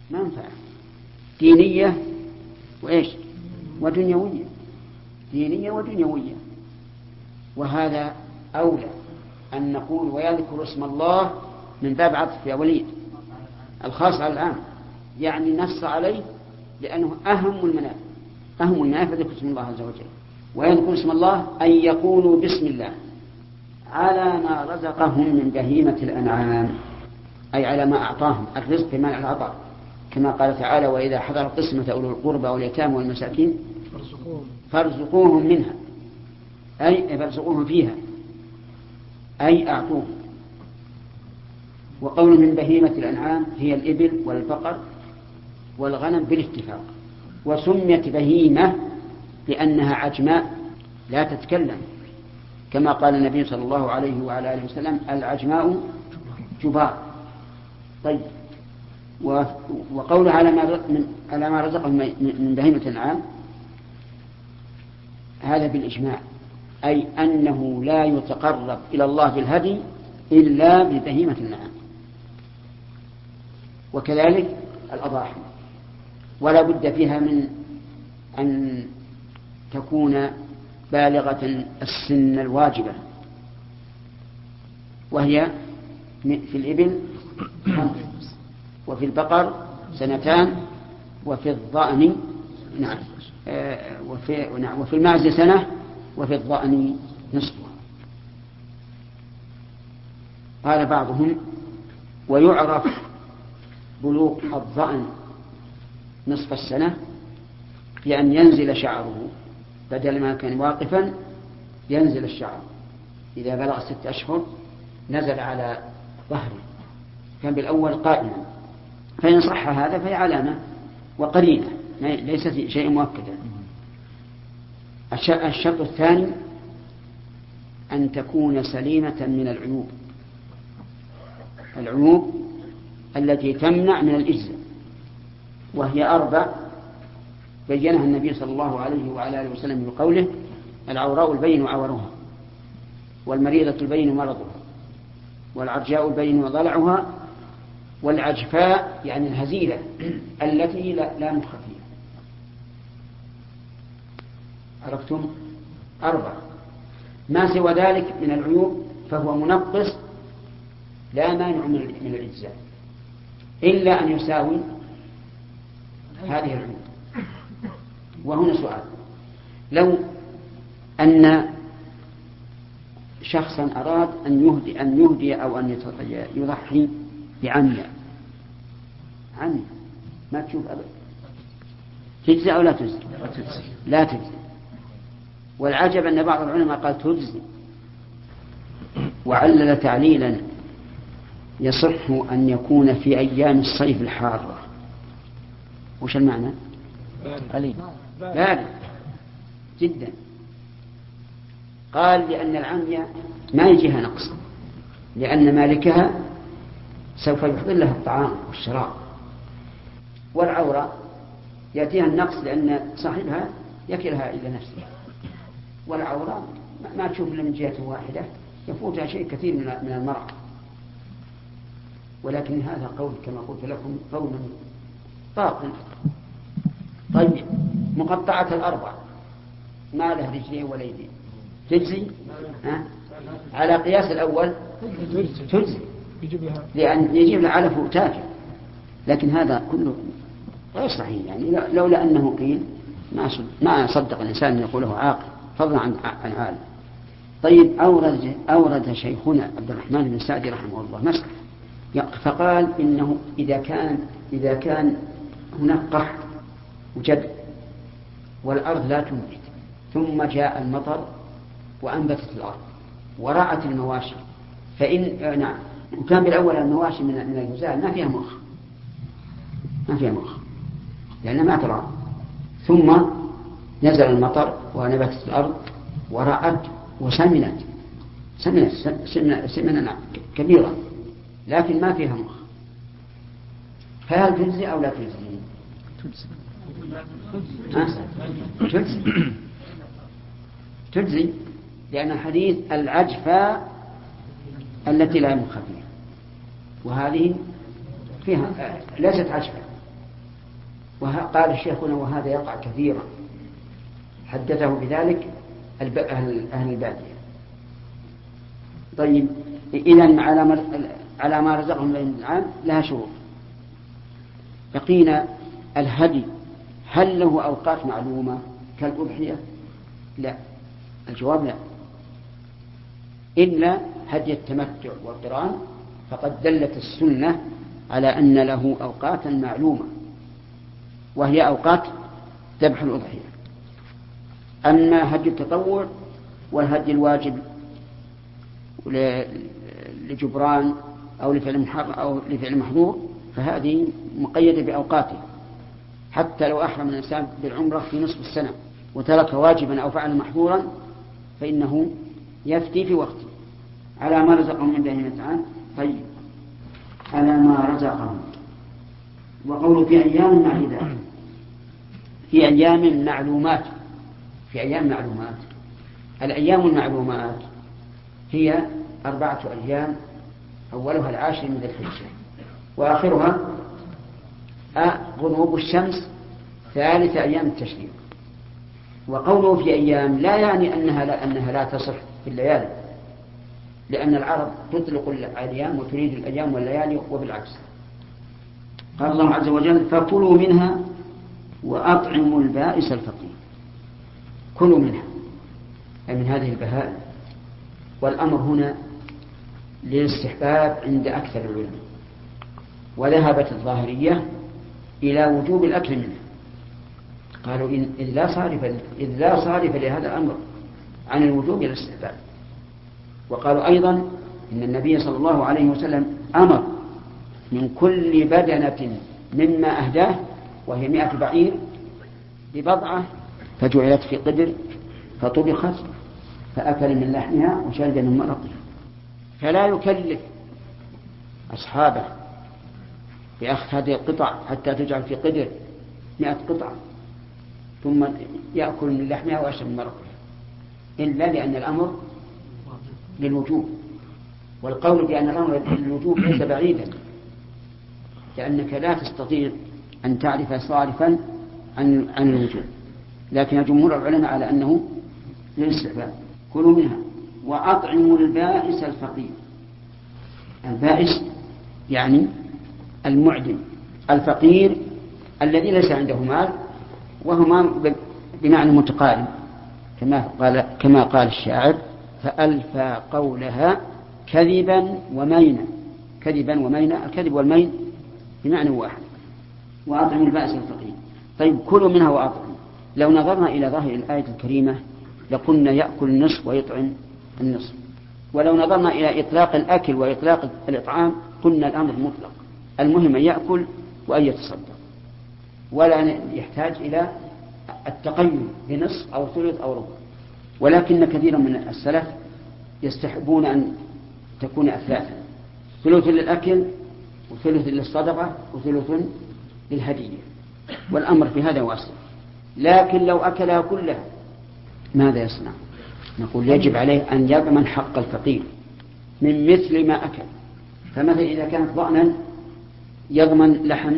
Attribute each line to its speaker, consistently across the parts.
Speaker 1: منفعة دينية وإيش ودنيوية، دينية ودنيوية. وهذا أولى أن نقول ويذكر اسم الله من باب عطف يا وليد الخاص على العام، يعني نص عليه لأنه أهم المنافع ذكر اسم الله عز وجل. ويذكر اسم الله أن يقولوا بسم الله على ما رزقهم من بهيمة الأنعام، أي على ما أعطاهم الرزق بمعنى العطاء، كما قال تعالى وإذا حضر القسمة أولو القربى واليتامى والمساكين فارزقوهم منها، أي فارزقوهم فيها أي أعطوهم. وقول من بهيمة الأنعام هي الإبل والبقر والغنم بالاتفاق. وسميت بهيمة لأنها عجماء لا تتكلم، كما قال النبي صلى الله عليه وعلى آله وسلم العجماء جبار. طيب، وقول على ما رزقهم من بهيمة الأنعام هذا بالإجماع، أي أنه لا يتقرب إلى الله بالهدي إلا ببهيمة الأنعام. وكذلك الأضاحي ولا بد فيها من أن تكون بالغة السن الواجبة، وهي في الإبل 5 وفي البقر 2 وفي الضأن وفي المعز 1 وفي الضأن نصفها. قال بعضهم ويعرف بلوغ الضأن نصف السنة بأن ينزل شعره، بدل ما كان واقفا ينزل الشعر، إذا بلغ 6 أشهر نزل على ظهره، كان بالأول قائما، فإن صح هذا فهي علامة وقرينة ليس شيء مؤكدا. الشرط الثاني أن تكون سليمة من العيوب التي تمنع من الإجزاء، وهي 4 بينها النبي صلى الله عليه وعلى آله وسلم بقوله العوراء البين عورها، والمريضة البين مرضها، والعرجاء البين وضلعها، والعجفاء يعني الهزيلة التي لا مخ فيها. عرفتم؟ 4. ما سوى ذلك من العيوب فهو منقص لا مانع من الإجزاء إلا أن يساوي هذه العيوب. وهنا سؤال: لو أن شخصا أراد أن يهدي أو أن يضحي بعمياء، ما تشوف أبدا، تجزي أو لا تجزي؟ لا تجزي. والعجب أن بعض العلماء قال تجزي، وعلل تعليلا يصح أن يكون في أيام الصيف الحارة. وش المعنى؟ بارد جدا. قال لأن العمياء ما يجيها نقص، لأن مالكها سوف يحضر لها الطعام والشراب، والعورة يأتيها النقص لأن صاحبها يكلها إلى نفسه، والعورة ما تشوف إلا من جهة واحدة، يفوتها شيء كثير من المرأة. ولكن هذا قول كما قلت لكم قول باطل. طيب، مقطعة 4 ما له رجلين ولا يدين تجزي؟ على قياس الأول تجزي، لأن يجيب له علف وتافه، لكن هذا كله غير صحيح. يعني لولا أنه قيل ما صدق الإنسان أن يقوله عاقل فضلا عن عالم. طيب، أورد شيخنا عبد الرحمن بن سعدي رحمه الله مسألة، فقال إنه إذا كان هناك قحط وجد والأرض لا تنبت، ثم جاء المطر وأنبتت الأرض ورعت المواشي، وكان بالأول المواشي من الجزال ما فيها مخ لأنها ما ترعى، ثم نزل المطر ونبتت الأرض ورعت وسمنت سمنا كبيرة لكن ما فيها مخ، فهل تجزي أو لا تجزي؟ تجزي، لأن الحديث العجفاء التي لا مخ فيها، وهذه فيها ليست عجفاء قال الشيخ هنا وهذا يقع كثيرا، حدثه بذلك أهل البادية. طيب إذن على ما رزقهم من العام لها شروط. بقينا الهدي، هل له أوقات معلومة كالأضحية؟ لا، الجواب لا، إلا هدي التمتع والقران، فقد دلت السنة على أن له أوقاتا معلومة، وهي أوقات ذبح الأضحية. أما هدي التطوع والهدي الواجب لجبران أو لفعل محظور فهذه مقيدة بأوقاته، حتى لو أحرم الإنسان بالعمرة في نصف السنة وترك واجبا أو فعل محظورا فإنه يفتي في وقته على ما رزقهم من بهيمة الأنعام. طيب، على ما رزقهم، وقوله في أيام معدودات، في أيام معلومات. في أيام معلومات، الأيام المعلومات هي 4 أيام، أولها 10 من ذي الحجة وآخرها غروب الشمس 3 أيام التشريق. وقوله في أيام لا يعني أنها لا تصح في الليالي، لأن العرب تطلق الأيام وتريد الأيام والليالي وبالعكس. قال الله عز وجل فكلوا منها وأطعموا البائس الفقير. كلوا منها أي من هذه البهائم، والأمر هنا للاستحباب عند أكثر العلماء، وذهبت الظاهرية إلى وجوب الأكل منها، قالوا إذ لا صارف لهذا الأمر عن الوجوب إلى الاستحباب. وقالوا أيضا إن النبي صلى الله عليه وسلم أمر من كل بدنة مما أهداه، وهي 100 بعير، ببضعة فجعلت في قدر فطبخت فأكل من لحمها وشرب من مرقها، فلا يكلف أصحابه بأخذ هذه القطع حتى تجعل في قدر 100 قطعة ثم يأكل من لحمها ويشرب من مرقها، إلا لأن الأمر للوجوب. والقول بأن الأمر للوجوب ليس بعيدا، لأنك لا تستطيع أن تعرف صارفا عن الوجوب، لكن جمهور العلماء على أنه للاستحباب. كلوا منها وأطعموا البائس الفقير. البائس يعني المعدم، الفقير الذي ليس عنده مال، وهما بمعنى متقارب كما قال الشاعر فألفى قولها كذبا ومينا. كذبا ومينا، الكذب والمين بمعنى واحد. وأطعموا البائس الفقير. طيب، كلوا منها وأطعموا. لو نظرنا إلى ظاهر الآية الكريمة لقلنا يأكل النصف ويطعم النصف، ولو نظرنا إلى إطلاق الأكل وإطلاق الإطعام قلنا الأمر مطلق، المهم أن يأكل وأن يتصدق، ولا يحتاج إلى التقيد بنصف أو ثلث أو ربع. ولكن كثيرا من السلف يستحبون أن تكون أثلاثا، ثلث للأكل وثلث للصدقة وثلث للهدية، والأمر في هذا واسع. لكن لو أكلها كلها ماذا يصنع؟ نقول يجب عليه أن يضمن حق الفقير من مثل ما أكل. فمثلا إذا كانت ضأنا يضمن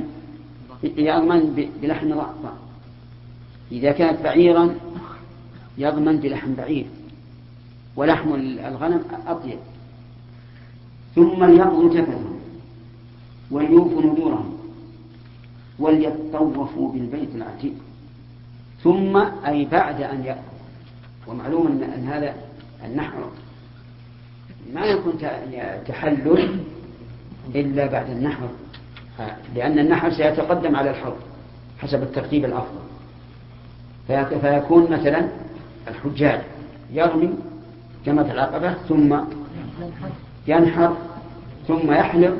Speaker 1: بلحم ضأن، إذا كانت بعيرا يضمن بلحم بعير، ولحم الغنم أطيب. ثم ليقضوا تفثهم وليوفوا نذورهم وليطوفوا بالبيت العتيق. ثم أي بعد أن يأكل. ومعلوم أن هذا النحر ما يكون تحلل إلا بعد النحر، لأن النحر سيتقدم على الحوض حسب الترتيب الأفضل. فيكون مثلا الحجاج يرمي جمرة العقبة ثم ينحر ثم يحلق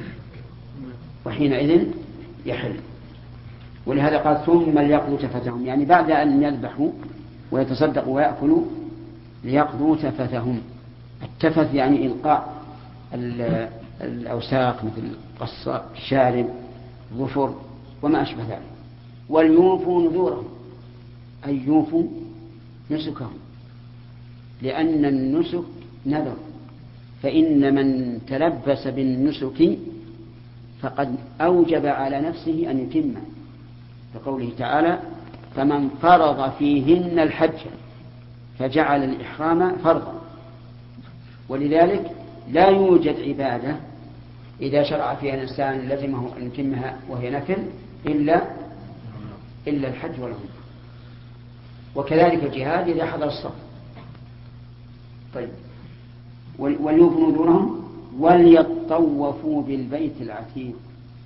Speaker 1: وحينئذ يحل. ولهذا قال ثم ليقضوا تفثهم، يعني بعد أن يذبحوا ويتصدقوا ويأكلوا ليقضوا تفثهم. التفث يعني إلقاء الأوساخ مثل قص الشارب ظفر وما أشبه ذلك. وليوفوا نذورهم أي يوفوا نسكهم، لأن النسك نذر، فإن من تلبس بالنسك فقد أوجب على نفسه أن يتمه، كقوله تعالى فمن فرض فيهن الحج فجعل الإحرام فرضا. ولذلك لا يوجد عبادة إذا شرع فيها الإنسان لزمه أن يتمها وهي نفل إلا الحج والعمرة، وكذلك الجهاد إذا حضر الصف. طيب وليوفوا نذورهم وليطوفوا بالبيت العتيق.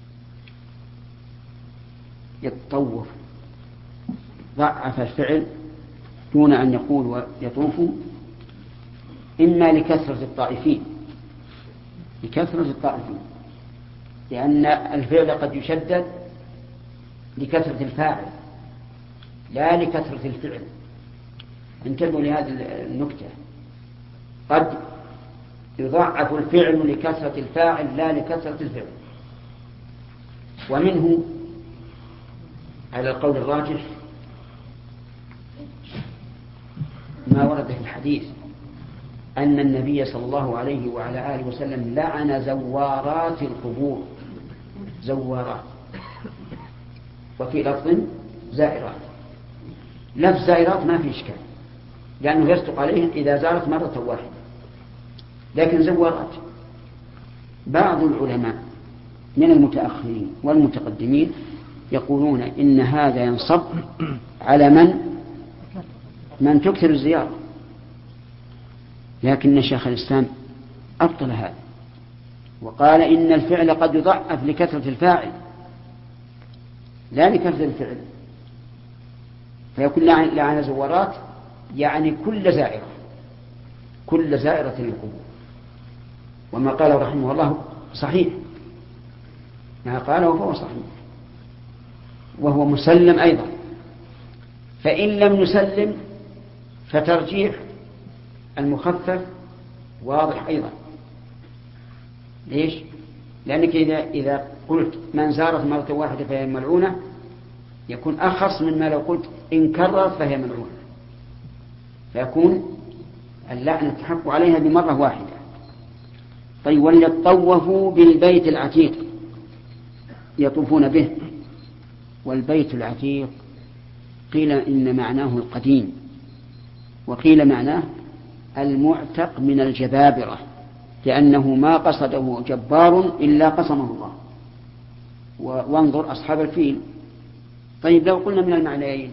Speaker 1: يطوف ضعف الفعل دون أن يقول يطوفوا، إما لكثرة الطائفين، لأن الفعل قد يشدد لكثرة الفاعل لا لكثرة الفعل. انتبهوا لهذه النكتة، قد يضعف الفعل لكثرة الفاعل لا لكثرة الفعل. ومنه على القول الراجح ما ورد في الحديث أن النبي صلى الله عليه وعلى آله وسلم لعن زوارات القبور، زوارات، وفي لفظ زائرات. لفظ زائرات ما في إشكال لأنه يصدق عليهم إذا زارت مرة واحدة، لكن زوارات بعض العلماء من المتأخرين والمتقدمين يقولون إن هذا ينصب على من تكثر الزيارة، لكن شيخ الإسلام أبطل هذا وقال إن الفعل قد يضعف لكثرة الفاعل لا لكثرة الفعل، فيكون لعن زوارات يعني كل زائرة للقبور. وما قاله رحمه الله صحيح، ما قاله فهو صحيح وهو مسلم أيضا. فإن لم نسلم فترجيح المخفف واضح أيضا. ليش؟ لأنك إذا قلت من زارت مرة واحدة فهي ملعونة يكون أخص مما لو قلت إن كررت فهي ملعونة، فيكون اللعنة تحق عليها بمرة واحدة. طيب وليطوفوا بالبيت العتيق، يطوفون به. والبيت العتيق قيل إن معناه القديم، وقيل معناه المعتق من الجبابرة، لأنه ما قصده جبار إلا قصمه الله. وانظر أصحاب الفيل. طيب لو قلنا من المعنيين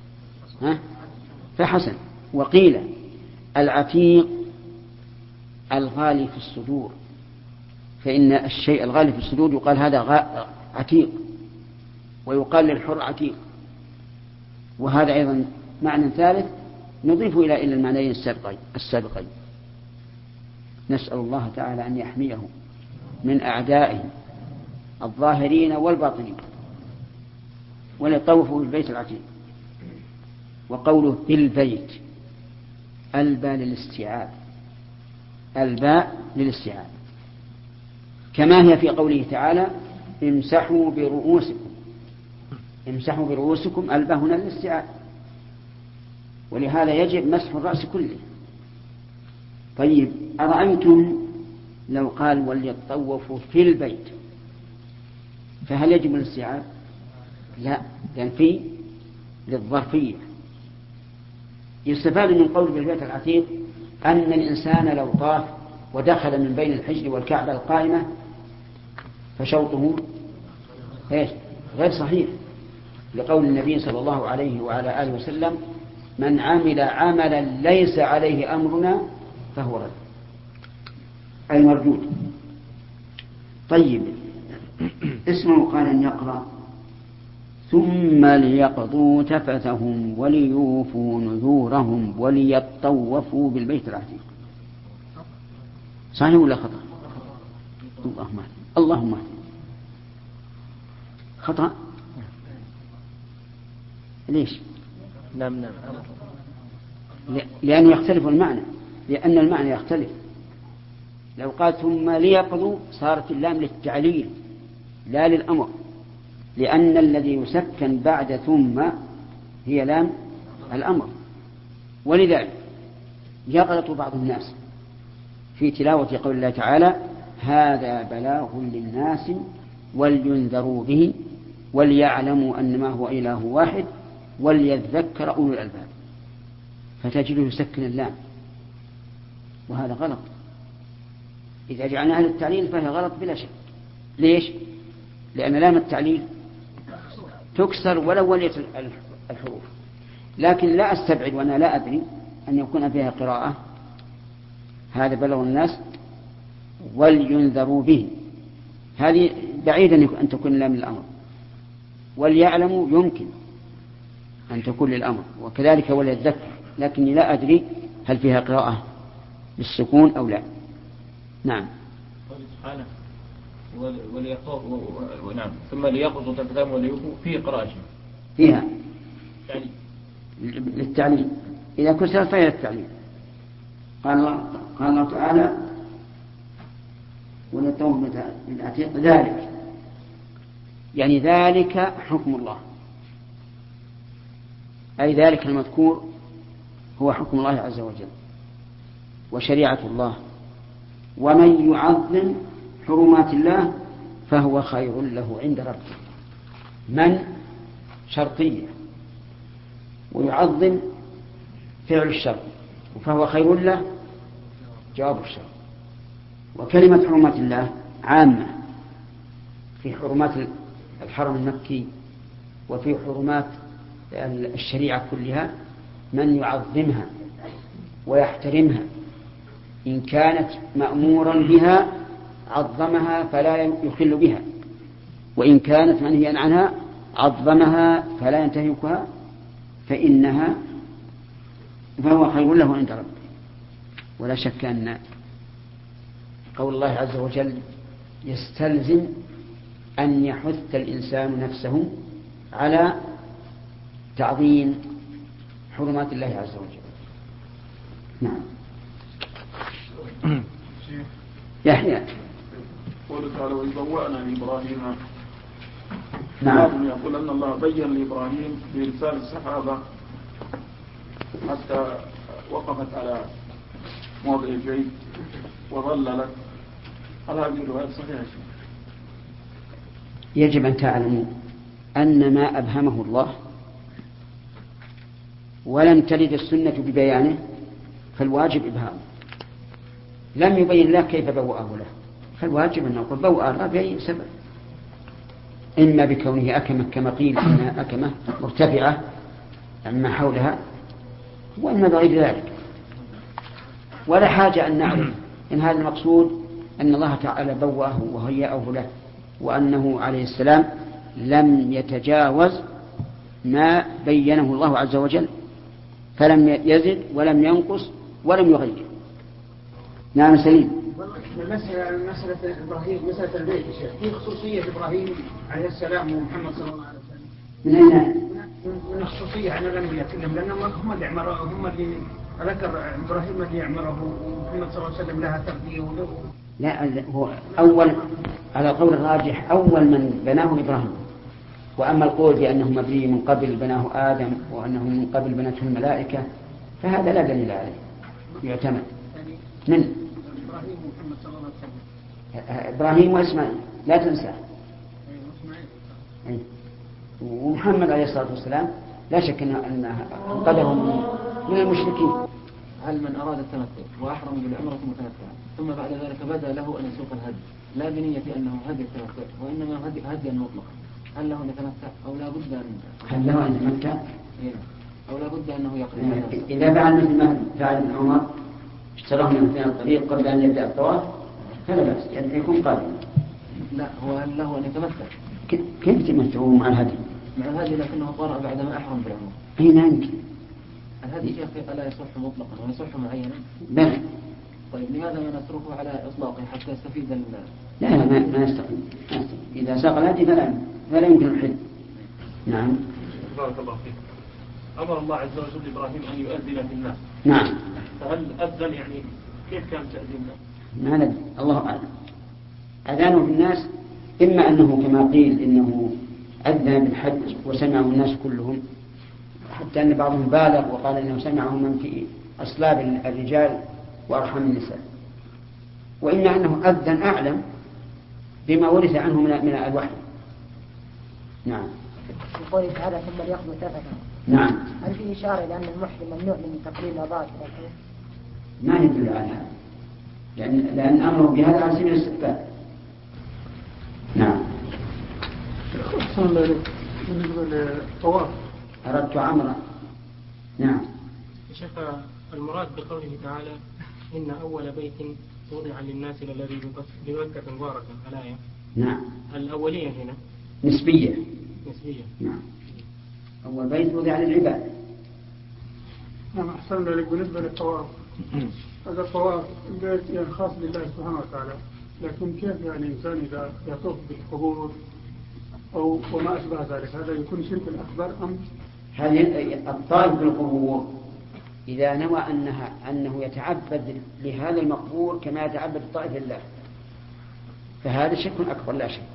Speaker 1: فحسن. وقيل العتيق الغالي في الصدور، فإن الشيء الغالي في الصدور يقال هذا عتيق، ويقال للحر عتيق. وهذا أيضا معنى ثالث نضيف إلى المعنيين السابقين. نسأل الله تعالى أن يحميه من أعدائه الظاهرين والباطنين. وليطوفوا بالبيت العتيق. وقوله بالبيت الباء للاستيعاب كما هي في قوله تعالى امسحوا برؤوسكم الباء هنا للاستيعاب، ولهذا يجب مسح الرأس كله. طيب أرأيتم لو قال وليطوفوا في البيت فهل يجب الاستيعاب؟ لا، لأن في للظرفية. يستفاد من قول بالبيت العتيق أن الإنسان لو طاف ودخل من بين الحجر والكعبة القائمة فشوطه غير صحيح، لقول النبي صلى الله عليه وعلى آله وسلم من عمل عملا ليس عليه أمرنا فهو رد، أي مردود. طيب اسمه قال أن يقرأ ثم ليقضوا تفثهم وليوفوا نذورهم وليطوفوا بالبيت العتيق. صحيح ولا خطأ؟ اللهم خطأ. ليش؟
Speaker 2: نعم
Speaker 1: لأنه يختلف المعنى، لأن المعنى يختلف. لو قال ثم ليقضوا صارت اللام للتعليل لا للأمر، لأن الذي يسكن بعد ثم هي لام الأمر. ولذلك يغلط بعض الناس في تلاوة قول الله تعالى هذا بلاغ للناس ولينذروا به وليعلموا أنما هو إله واحد وليذكر أولو الألباب، فتجده يسكن اللام، وهذا غلط. إذا جعلناها للتعليل فهي غلط بلا شك. ليش؟ لأن لام التعليل تكسر ولو وليت الحروف. لكن لا أستبعد وأنا لا أدري أن يكون فيها قراءة هذا بلغ الناس ولينذروا به، هذه بعيدا أن تكون لام الأمر. وليعلموا يمكن أن تكون للأمر، وكذلك وليذكر، لكني لا أدري هل فيها قراءة بالسكون أو لا. نعم.
Speaker 2: سبحانه ونعم ثم ليقضوا تلفتهم وليوفوا فيه قراءة
Speaker 1: فيها للتعليل، إذا كسرت فهي للتعليل. قال الله تعالى ولتوم بالعتيق ذلك، يعني ذلك حكم الله، أي ذلك المذكور هو حكم الله عز وجل وشريعة الله. ومن يعظم حرمات الله فهو خير له عند ربه. من شرطية، ويعظم فعل الشرط، فهو خير له جواب الشرط. وكلمة حرمات الله عامة في حرمات الحرم المكي وفي حرمات الشريعة كلها. من يعظمها ويحترمها إن كانت مأمورا بها عظمها فلا يخل بها، وإن كانت منهيا عنها عظمها فلا ينتهكها فهو خير له عند ربه. ولا شك أن قول الله عز وجل يستلزم أن يحث الإنسان نفسه على تعظيم حرمات الله عز وجل. نعم. يحيى
Speaker 3: قوله تعالى وإذ بوأنا لإبراهيم.
Speaker 1: نعم.
Speaker 3: يقول أن الله بين لإبراهيم بإرسال السحابة حتى وقفت على موضع البيت وظللت. هل هذه الرواية صحيحة؟
Speaker 1: يجب أن تعلموا أن ما أبهمه الله ولم ترد السنة ببيانه فالواجب إبهامه. لم يبين له كيف بوأه له، فالواجب أن نقول بوأ الله بأي سبب، إما بكونه أكمة كما قيل إنها أكمة مرتفعة عما حولها، وإما بغير ذلك. ولا حاجة أن نعلم إن هذا المقصود أن الله تعالى بوأه وهيأه له، وأنه عليه السلام لم يتجاوز ما بينه الله عز وجل، فلم يزد ولم ينقص ولم يغير. نعم سليم.
Speaker 4: مسألة إبراهيم، مسألة البيت في خصوصية إبراهيم عليه السلام ومحمد صلى الله عليه وسلم.
Speaker 1: من أين؟
Speaker 4: من الخصوصية عن الأنبياء كلهم، لأنهم هم اللي عمره، هم اللي ذكر إبراهيم اللي عمره، ومحمد صلى الله عليه وسلم لها تربية وله.
Speaker 1: لا، هو أول على قول الراجح أول من بناه إبراهيم. وأما القول بأنه مبني من قبل بناه آدم وأنه من قبل بنته الملائكة فهذا لا دليل عليه يعتمد. من
Speaker 4: إبراهيم ومحمد صلى الله عليه وسلم.
Speaker 1: إبراهيم وإسماعيل لا تنسى. ومحمد عليه الصلاة والسلام لا شك أن قدره من المشركين.
Speaker 2: هل من أراد التمتع وأحرم بالعمرة متمتعا ثم بعد ذلك بدا له أن يسوق الهدي لا بنية أنه هدي التمتع وإنما هديا مطلقا، هل له أن يتمتع أو لا بد
Speaker 1: هل له أن يتمتع
Speaker 2: أو لا بد أنه يقضي؟
Speaker 1: إذا فعل مثل ما فعل ابن عمر اشتراه من الطريق قبل أن يبدأ الطواف فلا بأس، يعني يكون قادما.
Speaker 2: لا، هو هل له أن يتمتع؟
Speaker 1: كيف يتمتعوا مع الهدي؟
Speaker 2: مع الهدي لكنه قرأ بعدما أحرم بالعمرة.
Speaker 1: أي لا يمكن.
Speaker 2: الهدي لا يصح مطلقا ويصح معينا.
Speaker 1: بلى.
Speaker 2: طيب لماذا ما نتركه على إطلاقه حتى يستفيد
Speaker 1: لا ما يستقيم. إذا ساق الهدي فلا يمكن الحل. نعم.
Speaker 3: بارك الله فيك. أمر الله عز وجل إبراهيم أن يؤذن في الناس.
Speaker 1: نعم.
Speaker 3: فهل أذن يعني كيف كان تأذينه؟
Speaker 1: ما ندري، الله أعلم. أذانه في الناس إما أنه كما قيل إنه أذن بالحج وسمعه الناس كلهم، حتى أن بعضهم بالغ وقال إنه سمعه من في أصلاب الرجال وأرحم النساء، وإما أنه أذن أعلم بما ورث عنه من الوحي. نعم.
Speaker 5: يقول تعالى ثم ليقضوا تفثهم.
Speaker 1: نعم.
Speaker 5: هل في إشارة لأن المحرم ممنوع من تقليل الأضاء؟
Speaker 1: ما يدل على هذا، لأن أمره بهذا على سبيل الاستحباب. نعم.
Speaker 3: بالنسبة للطواف
Speaker 1: أردت عمرا. نعم.
Speaker 6: شيخ، المراد بقوله تعالى إن أول بيت وضع للناس الذي بمكة مباركا، الآية.
Speaker 1: نعم.
Speaker 6: الأولية هنا
Speaker 1: نسبية.
Speaker 6: نعم.
Speaker 1: أول بيت وضع للعباد.
Speaker 3: نعم. أحسن لك. بالنسبة للطواف، هذا الطواف البيت يعني خاص لله سبحانه وتعالى، لكن كيف يعني إنسان إذا يطوف بالقبور أو وما أشبه ذلك، هذا يكون شرك أكبر أم؟
Speaker 1: هذه الطائف بالقبور إذا نوى أنه يتعبد لهذا المقبور كما يتعبد الطائف لله فهذا شرك أكبر لا شك.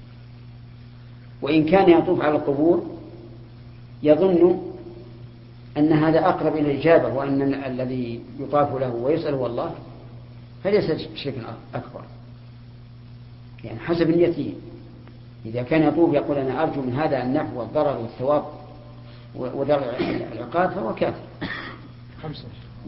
Speaker 1: وإن كان يطوف على القبور يظن أن هذا أقرب إلى الإجابة وأن الذي يطاف له ويسأله الله فليس شركا أكبر، يعني حسب نيته. إذا كان يطوف يقول أنا أرجو من هذا النفع والضرر والثواب ودرع العقاب فهو كافر.
Speaker 6: 5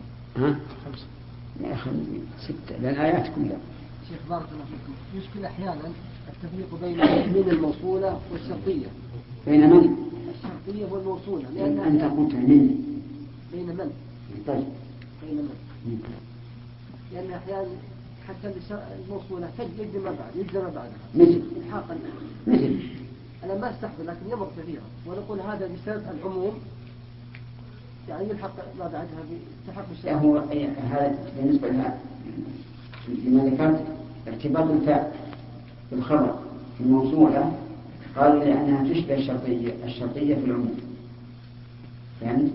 Speaker 1: 6 لأن آيات كلها.
Speaker 7: شيخ بارك الله فيكم، يشكل أحيانا التفريق بين الموصولة والشرطية.
Speaker 1: بين من؟
Speaker 7: الشرطية والموصولة.
Speaker 1: لأن أنت قلت من؟
Speaker 7: بين من؟
Speaker 1: طيب.
Speaker 7: بين من؟ لأن أحيانا حتى الموصولة يجزم بعدها.
Speaker 1: مثل
Speaker 7: أنا ما استحضر لكن يمر كثيرا ونقول هذا بسبب العموم، يعني يلحق ما بعدها بتحق الشرع.
Speaker 1: هو هذا بالنسبة لما ذكرت ارتباط الفاء بالخبر في الموصولة قالوا لأنها تشبه الشرطية في العموم، يعني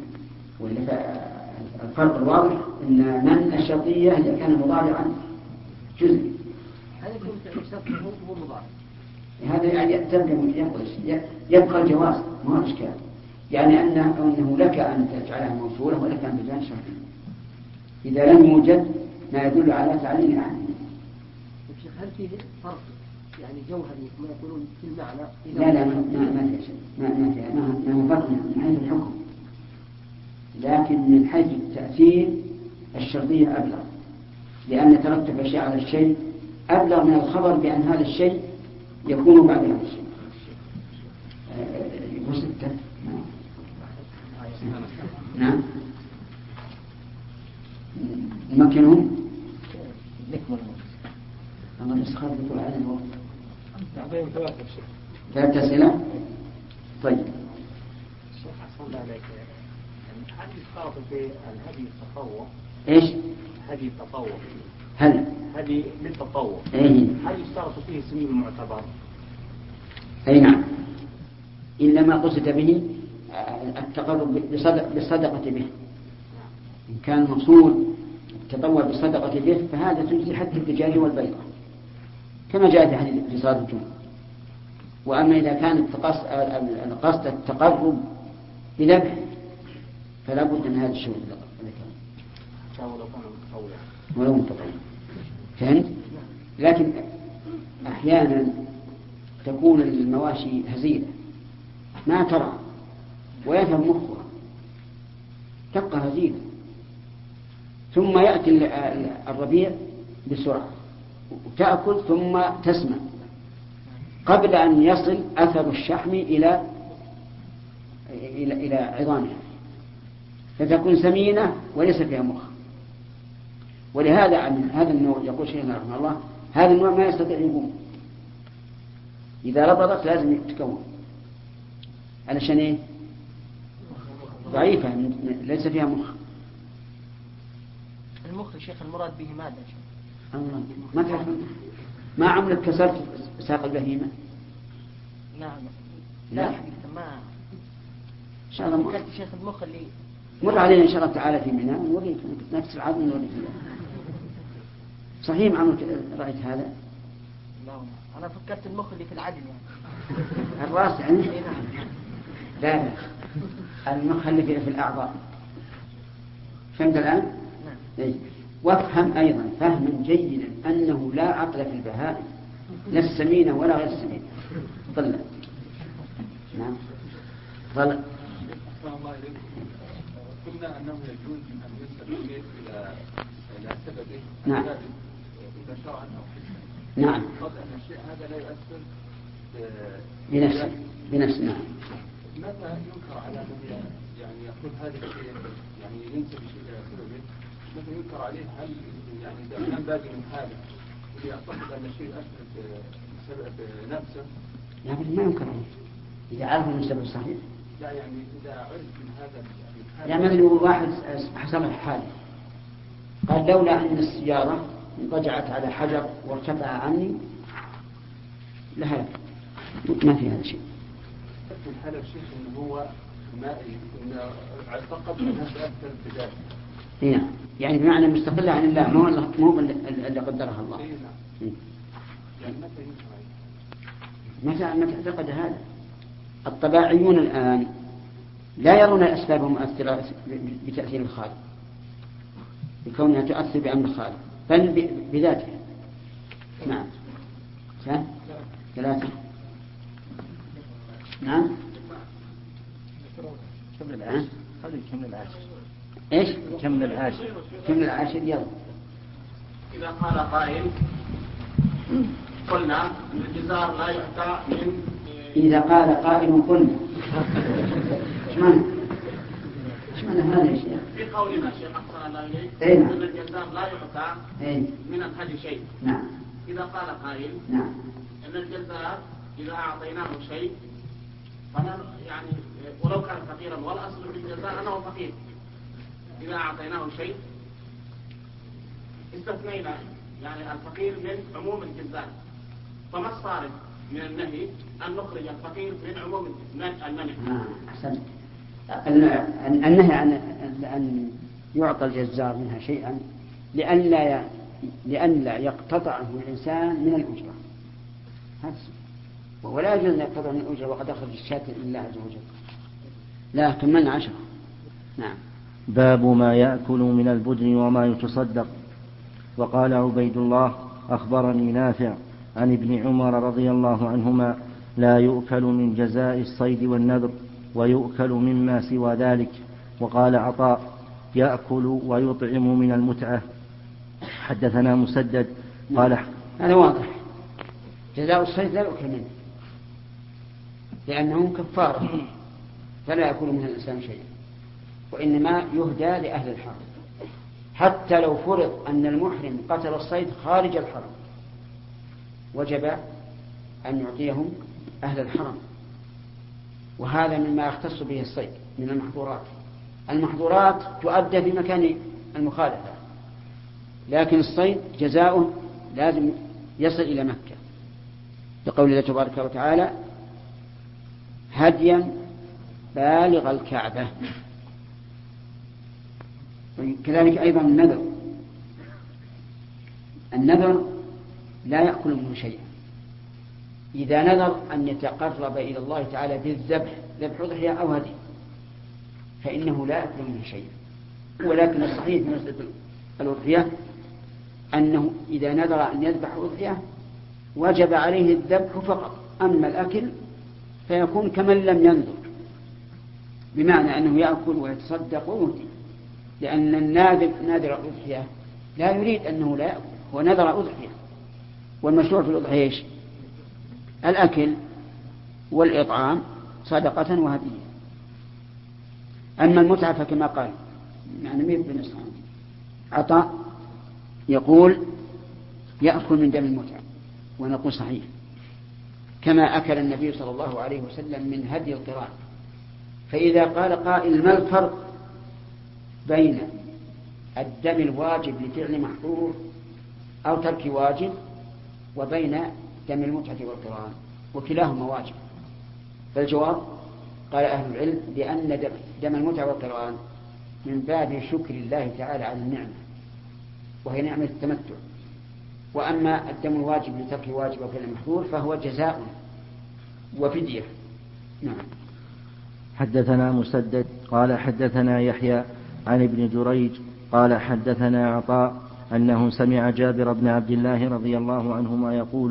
Speaker 1: الفرق الواضح أن من الشرطية إذا كان مضارعا جزء
Speaker 7: هل يكون الشرطية هو مضارع؟
Speaker 1: هذا يعني يبقى الجواز ما هو إشكال، يعني أنه لك أن تجعلها موصولة ولك أن تجعلها شرطية إذا لم يوجد ما يدل على تعليل أحد.
Speaker 7: شيخ هل فيه فرق يعني جوهري كما يقولون في المعنى؟
Speaker 1: لا ما في شيء، ما فرق من حيث الحكم، لكن من حيث التأثير الشرطية أبلغ، لأن ترتب أشياء على الشيء أبلغ من الخبر بأن هذا الشيء يكون بعد هذا الشيء. يقول 6. نعم. نمكنهم أما نسخة بطول على الوقت 3 أسئلة. طيب
Speaker 6: الشيخ حسن الله عليك، هل يشترط في الهدي التطوع؟
Speaker 1: إيش؟
Speaker 6: هدي التطوع. هدي للتطوع. هل يشترط فيه سمين المعتبر؟
Speaker 1: أي نعم، إلا ما قصد به التقرب بالصدقة به. إن كان مقصود التطوع بالصدقة به فهذا تجزي حتى الدجاج والبيضة كما جاء في حديث في صلاة الجمعة. وأما إذا كان القصد التقرب بذبح فلا بد من هذا الشيء ولو متطوع. فهمت؟ لكن أحيانا تكون المواشي هزيلة ما ترى ويفهم مخها تبقى هزيلة، ثم يأتي الربيع بسرعة وتأكل ثم تسمع قبل أن يصل أثر الشحم إلى عظامها فتكون سمينة وليس فيها مخ. ولهذا هذا النوع يقول شيخنا رحمه الله هذا النوع ما يستطيع يقوم، إذا ربطت لازم تكون علشان إيه؟ ضعيفة ليس فيها مخ.
Speaker 5: المخ شيخ المراد به ماذا شيخ؟
Speaker 1: ما تعرف ما عمرك كسرت ساق البهيمة؟
Speaker 5: لا حقيقة ما
Speaker 1: إن شاء الله
Speaker 5: فكرت شيخ المخ اللي
Speaker 1: مر علينا إن شاء الله تعالى في منى نوريك نفس العظم نوريك. صحيح عمرك رأيت هذا؟
Speaker 5: لا أنا فكرت المخ اللي في العدل يعني.
Speaker 1: الرأس يعني؟ لا المخ اللي في الأعضاء. فهمت الآن؟
Speaker 5: نعم.
Speaker 1: إيه؟ وافهم أيضا فهما جيدا أنه لا عقل في البهائم لا السمينة ولا غير السمينة. طلع نعم. ظل.
Speaker 8: أحسن الله إليكم. قلنا أنه يجوز أن ينسب الشيء إلى سببه.
Speaker 1: نعم.
Speaker 8: إذا شرعا أو حسنا.
Speaker 1: نعم.
Speaker 8: قد أن الشيء هذا لا يؤثر
Speaker 1: بنفسه. نعم.
Speaker 8: متى ينكر على من يعني يقول هذا الشيء يعني ينسب الشيء إلى سببه؟ متى ينكر عليه؟ هل يعني إذا كان باقي من حاله يعتقد أن الشيء يؤثر بسبب نفسه؟
Speaker 1: يعني ما ينكر عليه إذا عرف من السبب الصحيح.
Speaker 8: لا يعني إذا عرف من هذا
Speaker 1: يعني مثلا يقول واحد حصل حاله قال لولا أن السيارة انضجعت على حجر وارتفع عني لهلك، ما في هذا شيء.
Speaker 8: في الحالة الشيخ إنه هو ما اعتقد أنها تأثر بذاته.
Speaker 1: نعم. يعني بمعنى مستقلة عن الله، مو اللي قدرها الله.
Speaker 8: نعم. يعني متى
Speaker 1: متى اعتقد هذا؟ الطباعيون الآن لا يرون الأسباب مؤثرة بتأثير الخالق، بكونها تؤثر بأمر الخالق، بل بذاتها. نعم. 3. نعم.
Speaker 2: كم العاشر.
Speaker 1: ايش؟
Speaker 2: كم العاشر.
Speaker 1: كم العاشر. يلا.
Speaker 9: إذا قال قائل قلنا ان الجزار لا يؤتى من.
Speaker 1: إذا قال قائل قلنا ايش معنى هذا يا شيخ؟
Speaker 9: في قولنا شيخ أحسن الله إليك ان الجزار لا يؤتى من الحج شيء.
Speaker 1: نعم.
Speaker 9: إذا قال قائل
Speaker 1: نعم
Speaker 9: ان الجزار إذا أعطيناه شيء يعني ولو كان فقيرا، والأصل في الجزار أنه فقير، إذا أعطيناه شيء استثنينا يعني الفقير من عموم الجزار، فما الصارف من النهي أن نخرج الفقير من عموم المنع؟
Speaker 1: أحسنت. النهي عن أن يعطى الجزار منها شيئا لئلا يقتطعه الإنسان من الأجرة، ولا يجوز أن يقتطع من الأجرة وقد أخرج الشاة لله عز وجل. لا كملنا 10. نعم.
Speaker 10: باب ما يأكل من البدن وما يتصدق. وقال عبيد الله أخبرني نافع عن ابن عمر رضي الله عنهما لا يؤكل من جزاء الصيد والنذر ويؤكل مما سوى ذلك. وقال عطاء يأكل ويطعم من المتعة. حدثنا مسدد قال
Speaker 1: هذا واضح، جزاء الصيد لا يؤكل منه لأنه كفارة فلا يأكل منها الإنسان شيئا، وإنما يهدى لأهل الحرم. حتى لو فرض أن المحرم قتل الصيد خارج الحرم وجب أن يعطيهم أهل الحرم، وهذا مما يختص به الصيد من المحظورات. المحظورات تؤدى في مكان المخالفة، لكن الصيد جزاؤه لازم يصل إلى مكة، لقول الله تبارك وتعالى هديا بالغ الكعبة. كذلك أيضا النذر لا يأكل منه شيئا. إذا نذر أن يتقرب إلى الله تعالى بالذبح، ذبح أضحية أو هدي، فإنه لا يأكل منه شيئا. ولكن الصحيح في مسألة الأضحية أنه إذا نذر أن يذبح أضحية وجب عليه الذبح فقط، أما الأكل فيكون كمن لم ينذر، بمعنى أنه يأكل ويتصدق ويهدي، لأن ناذر الأضحية لا يريد أنه لا يأكل، هو نذر أضحية، والمشروع في الأضحية إيش؟ الأكل والإطعام صدقة وهدية. أما المتعة فكما قال يعني مين بن إسحاق عطاء يقول يأكل من دم المتعة، ونقول صحيح كما أكل النبي صلى الله عليه وسلم من هدي القران. فإذا قال قائل ما الفرق بين الدم الواجب لفعل محظور أو ترك واجب وبين دم المتعة والقران؟ وكلاهما واجب. فالجواب قال أهل العلم لأن دم المتعة والقران من باب شكر الله تعالى على النعمة، وهي نعمة التمتع، وأما الدم الواجب لترك واجب وفعل محظور فهو جزاء وفدية. نعم.
Speaker 10: حدثنا مسدد قال حدثنا يحيى عن ابن جريج قال حدثنا عطاء أنه سمع جابر بن عبد الله رضي الله عنهما يقول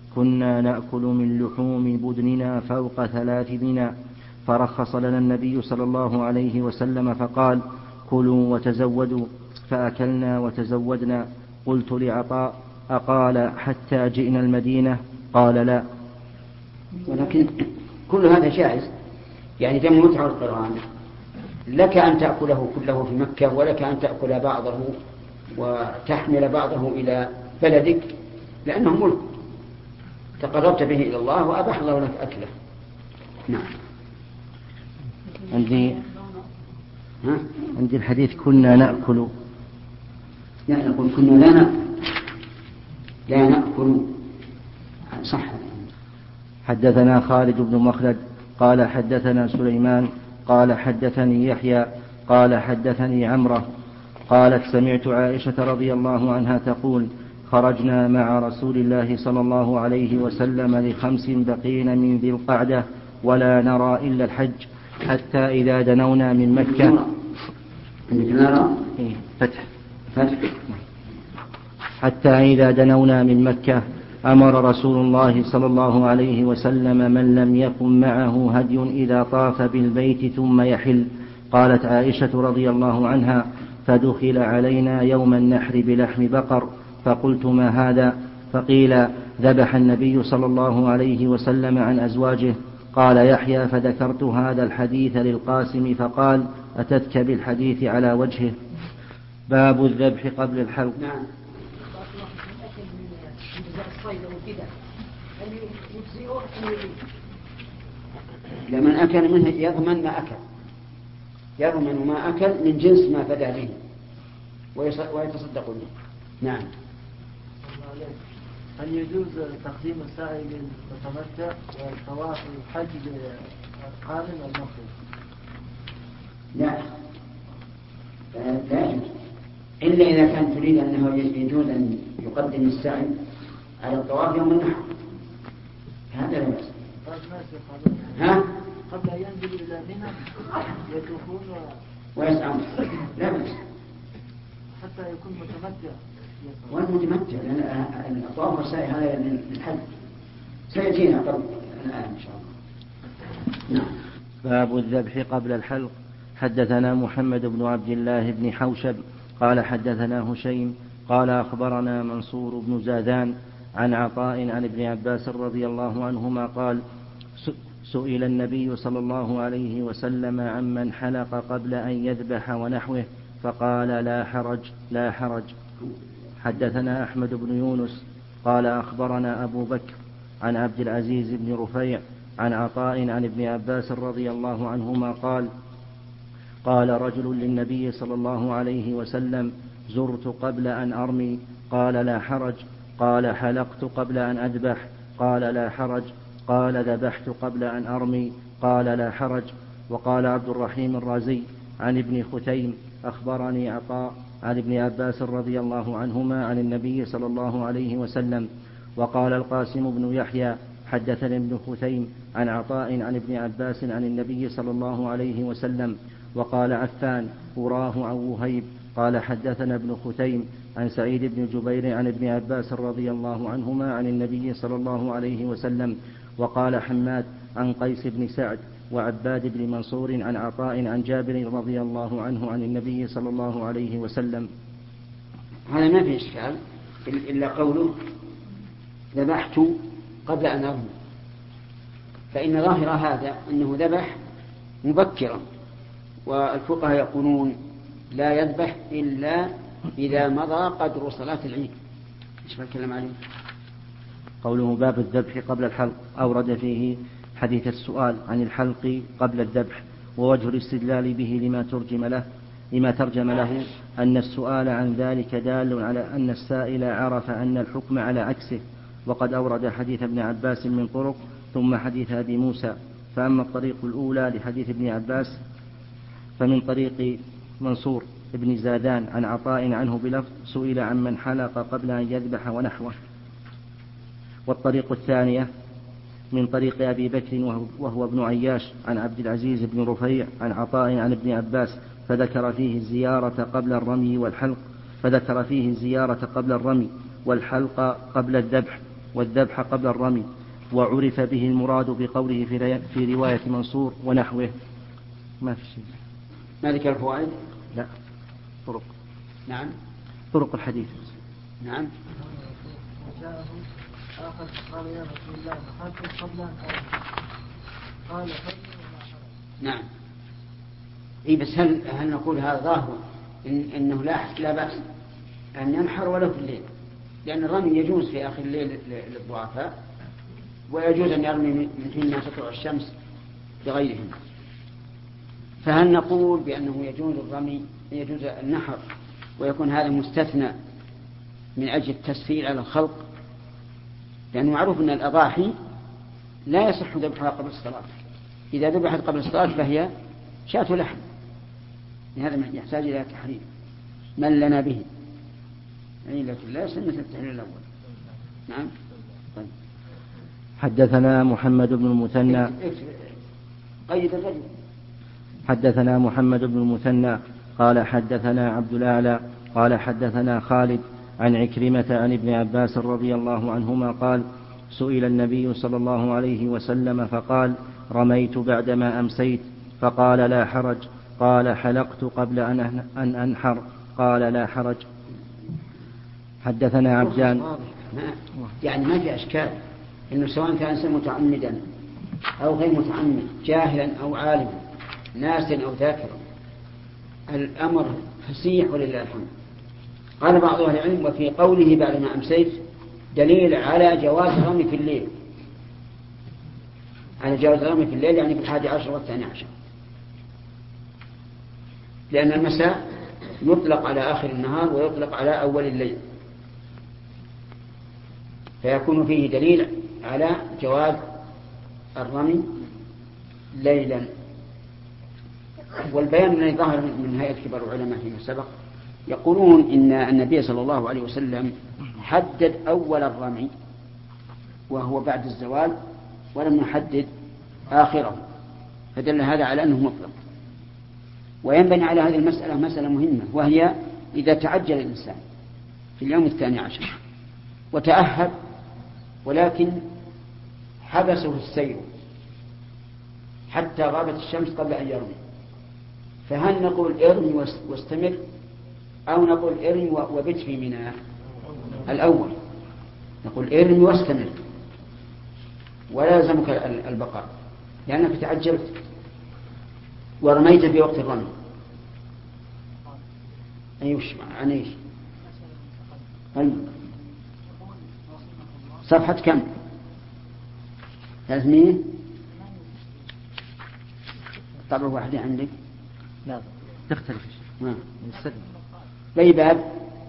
Speaker 10: كنا نأكل من لحوم بدننا فوق 3 بنا، فرخص لنا النبي صلى الله عليه وسلم فقال: كلوا وتزودوا، فأكلنا وتزودنا. قلت لعطاء: أقال حتى جئنا المدينة؟ قال: لا.
Speaker 1: ولكن كل هذا جائز، يعني دم متعة القرآن لك أن تأكله كله في مكة، ولك أن تأكل بعضه وتحمل بعضه إلى بلدك، لأنه ملك تقربت به إلى الله وأباح الله لك أكله. نعم.
Speaker 10: عندي الحديث كنا نأكل،
Speaker 1: لا نقول كنا لا نأكل صح.
Speaker 10: حدثنا خالد بن مخلد قال حدثنا سليمان قال حدثني يحيى قال حدثني عمرة قالت: سمعت عائشة رضي الله عنها تقول: خرجنا مع رسول الله صلى الله عليه وسلم ل5 بقين من ذي القعدة ولا نرى إلا الحج، حتى إذا دنونا من مكة حتى إذا دنونا من مكة أمر رسول الله صلى الله عليه وسلم من لم يكن معه هدي إذا طاف بالبيت ثم يحل. قالت عائشة رضي الله عنها: فدخل علينا يوم النحر بلحم بقر، فقلت: ما هذا؟ فقيل: ذبح النبي صلى الله عليه وسلم عن أزواجه. قال يحيى: فذكرت هذا الحديث للقاسم فقال: أتتك بالحديث على وجهه. باب الذبح قبل الحلق.
Speaker 1: نعم. لمن أكل منه يضمن ما أكل، يضمن ما أكل من جنس ما فدى به ويتصدق به. نعم.
Speaker 7: هل يجوز تقديم السعي للمتمتع والطواف الحج للقارن والمفرد؟
Speaker 1: لا يجوز، إلا إذا كان تريد أنه يجوز أن يقدم السعي على الطواف يوم النحر، هذا لا بأس.
Speaker 7: قبل أن ينزل إلى منى يطوفون
Speaker 1: ويسعون، لا بأس
Speaker 7: حتى يكون متمتع.
Speaker 1: والمتمتع لأن الطواف والسعي هذا للحج سيأتينا قبل الآن إن شاء الله. نعم.
Speaker 10: باب الذبح قبل الحلق. حدثنا محمد بن عبد الله بن حوشب قال حدثنا هشيم قال أخبرنا منصور بن زادان عن عطاء عن ابن عباس رضي الله عنهما قال: سئل النبي صلى الله عليه وسلم عمن حلق قبل أن يذبح ونحوه فقال: لا حرج. حدثنا أحمد بن يونس قال أخبرنا أبو بكر عن عبد العزيز بن رفيع عن عطاء عن ابن عباس رضي الله عنهما قال رجل للنبي صلى الله عليه وسلم: زرت قبل أن أرمي، قال: لا حرج. قال: حلقت قبل أن أذبح، قال: لا حرج. قال: ذبحت قبل أن أرمي، قال: لا حرج. وقال عبد الرحيم الرازي عن ابن ختيم أخبرني عطاء عن ابن عباس رضي الله عنهما عن النبي صلى الله عليه وسلم. وقال القاسم بن يحيى حدثني ابن ختيم عن عطاء عن ابن عباس عن النبي صلى الله عليه وسلم. وقال عفان: أراه عن وهيب قال حدثنا ابن ختيم عن سعيد بن جبير عن ابن عباس رضي الله عنهما عن النبي صلى الله عليه وسلم. وقال حماد عن قيس بن سعد وعباد بن منصور عن عطاء عن جابر رضي الله عنه عن النبي صلى الله عليه وسلم.
Speaker 1: هذا ما في إشكال إلا قوله: ذبحت قبل أن أرمي، فإن ظاهر هذا أنه ذبح مبكرا، والفقهاء يقولون لا يذبح إلا إذا مضى قدر صلاة العيد. إيش بتكلم عليه؟
Speaker 10: قوله باب الذبح قبل الحلق أورد فيه حديث السؤال عن الحلق قبل الذبح، ووجه الاستدلال به لما ترجم له أن السؤال عن ذلك دال على أن السائل عرف أن الحكم على عكسه. وقد أورد حديث ابن عباس من طرق ثم حديث أبي موسى، فأما الطريق الأولى لحديث ابن عباس فمن طريق منصور ابن زادان عن عطاء عنه بلفظ: سئل عن من حلق قبل أن يذبح ونحوه. والطريق الثانية من طريق أبي بكر وهو ابن عياش عن عبد العزيز بن رفيع عن عطاء عن ابن عباس فذكر فيه الزيارة قبل الرمي والحلق قبل الذبح، والذبح قبل الرمي، وعرف به المراد بقوله في رواية منصور ونحوه. ما في شيء.
Speaker 1: ما ذكر الفوائد؟
Speaker 10: لا، طرق.
Speaker 1: نعم،
Speaker 10: طرق الحديث.
Speaker 1: نعم.
Speaker 7: جاءه آخر قال يا رسول الله دخلت قبل أن قال
Speaker 1: نعم. إيه بس هل نقول هذا ظاهر إنه لا بأس أن ينحر ولو في الليل، لأن الرمي يجوز في آخر الليل للضعفاء، ويجوز أن يرمي من حين ما تطلع الشمس بغيرهم. فهل نقول بأنه يجوز النحر ويكون هذا مستثنى من أجل التسهيل على الخلق؟ لأنه معروف أن الأضاحي لا يصح ذبحها قبل الصلاة، إذا ذبحت قبل الصلاة فهي شاة لحم، هذا يحتاج إلى تحريم من لنا به، يعني لكن لا سنة التحرير الأول. نعم. طيب.
Speaker 10: حدثنا محمد بن المثنى.
Speaker 1: قيد الرجل.
Speaker 10: حدثنا محمد بن المثنى قال حدثنا عبد الأعلى قال حدثنا خالد عن عكرمة عن ابن عباس رضي الله عنهما قال سئل النبي صلى الله عليه وسلم فقال رميت بعدما أمسيت، فقال لا حرج، قال حلقت قبل أن أنحر، قال لا حرج. حدثنا عبدان.
Speaker 1: يعني ما في أشكال إنه سواء كان إنسان متعمدا أو غير متعمد، جاهلا أو عالما، ناسا أو ذاكرا، الأمر فسيح ولله الحمد. قال بعض أهل العلم وفي قوله بعدما أمسيت دليل على جواز الرمي في الليل، على جواز الرمي في الليل، يعني في 11 و12، لأن المساء يطلق على آخر النهار ويطلق على أول الليل، فيكون فيه دليل على جواز الرمي ليلا. والبيان الذي ظهر من هيئة كبار العلماء فيما سبق يقولون إن النبي صلى الله عليه وسلم حدد أول الرمي وهو بعد الزوال ولم يحدد آخره، فدل هذا على أنه مطلق. وينبني على هذه المسألة مسألة مهمة، وهي إذا تعجل الإنسان في اليوم 12 وتأهب ولكن حبسه السير حتى غابت الشمس قبل أن يرمي، فهل نقول ارمي واستمر أو نقول ارمي وبت في منى؟ الأول، نقول ارمي واستمر ولا يلزمك البقاء لأنك تعجلت ورميت في وقت الرمي. أيوش عن إيش؟ صفحة كم؟ 300 طبعا واحدة عندك؟
Speaker 10: لا تختلف.
Speaker 1: أي باب؟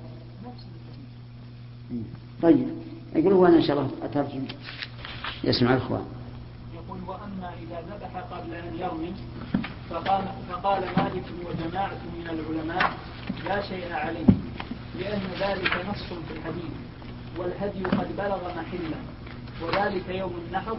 Speaker 1: طيب يقول هو أنا إن شاء الله أترجم يسمع الأخوان.
Speaker 11: يقول وأما إذا ذبح قبل أن يرمي فقال مالك وجماعة من العلماء لا شيء عليه، لأن ذلك نص في الحديث، والهدي قد بلغ محله، وذلك يوم النحر،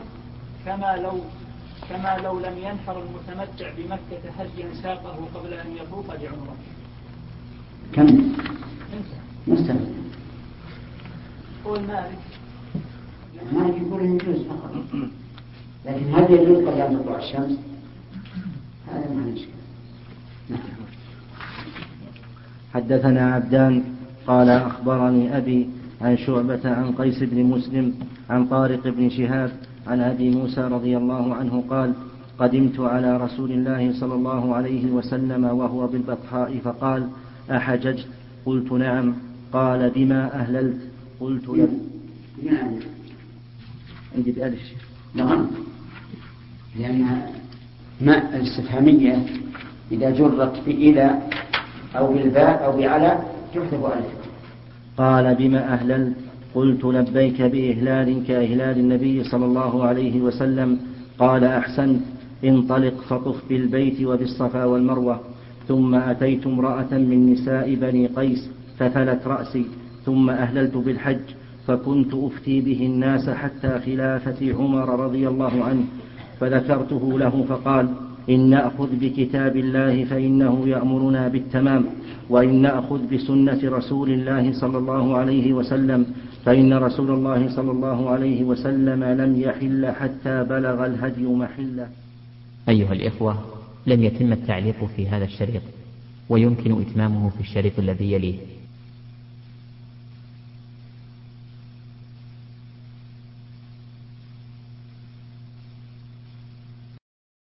Speaker 11: كما لو لم ينحر المتمتع بمكة هديا ساقه قبل أن يطوف بعمره.
Speaker 1: كم؟ مستمر.
Speaker 11: قول مالك.
Speaker 1: مالك يقول يجوز فقط، لكن هل يجوز قبل أن تطلع الشمس؟ هذا ما نشكل.
Speaker 10: حدثنا عبدان قال أخبرني أبي عن شعبة عن قيس بن مسلم عن طارق بن شهاب عن أبي موسى رضي الله عنه قال قدمت على رسول الله صلى الله عليه وسلم وهو بالبطحاء فقال أحججت؟ قلت نعم. قال بما أهللت؟ قلت له
Speaker 1: نعم.
Speaker 10: عندي بألف.
Speaker 1: نعم، لأن ماء الاستفهامية إذا جرت بإلى أو بالباء أو بعلى تحذف ألف.
Speaker 10: قال بما أهللت؟ قلت لبيك بإهلال كإهلال النبي صلى الله عليه وسلم. قال أحسنت، انطلق فطف بالبيت وبالصفا والمروة. ثم أتيت امرأة من نساء بني قيس ففلت رأسي، ثم أهللت بالحج، فكنت أفتي به الناس حتى خلافة عمر رضي الله عنه، فذكرته له فقال إن نأخذ بكتاب الله فإنه يأمرنا بالتمام، وإن نأخذ بسنة رسول الله صلى الله عليه وسلم فإن رسول الله صلى الله عليه وسلم لم يحل حتى بلغ الهدي محله.
Speaker 12: أيها الإخوة، لم يتم التعليق في هذا الشريط، ويمكن إتمامه في الشريط الذي يليه.